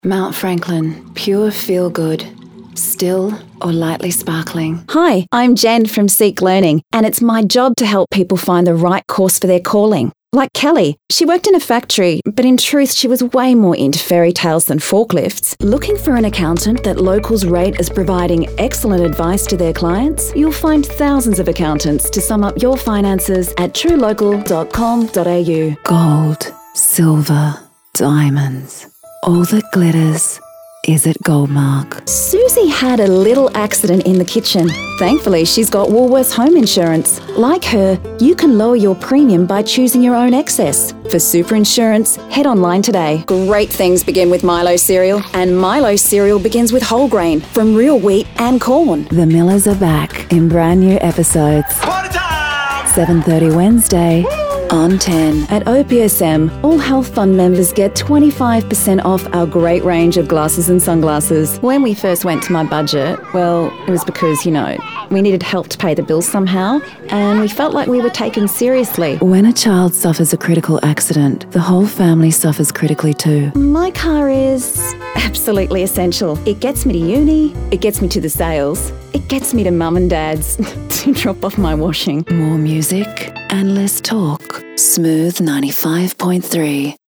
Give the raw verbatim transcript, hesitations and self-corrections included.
Mount Franklin, pure feel-good, still or lightly sparkling. Hi, I'm Jen from Seek Learning, and it's my job to help people find the right course for their calling. Like Kelly, she worked in a factory, but in truth she was way more into fairy tales than forklifts. Looking for an accountant that locals rate as providing excellent advice to their clients? You'll find thousands of accountants to sum up your finances at true local dot com dot a u. Gold, silver, diamonds, all that glitters is at Goldmark. Susie had a little accident in the kitchen. Thankfully, she's got Woolworths home insurance. Like her, you can lower your premium by choosing your own excess. For super insurance, head online today. Great things begin with Milo cereal, and Milo cereal begins with whole grain from real wheat and corn. The Millers are back in brand new episodes. Party time! seven thirty Wednesday. On ten. At O P S M, all Health Fund members get twenty-five percent off our great range of glasses and sunglasses. When we first went to my budget, well, it was because, you know, we needed help to pay the bills somehow, and we felt like we were taken seriously. When a child suffers a critical accident, the whole family suffers critically too. My car is absolutely essential. It gets me to uni, it gets me to the sales, it gets me to mum and dad's to drop off my washing. More music and less talk. Smooth ninety-five point three.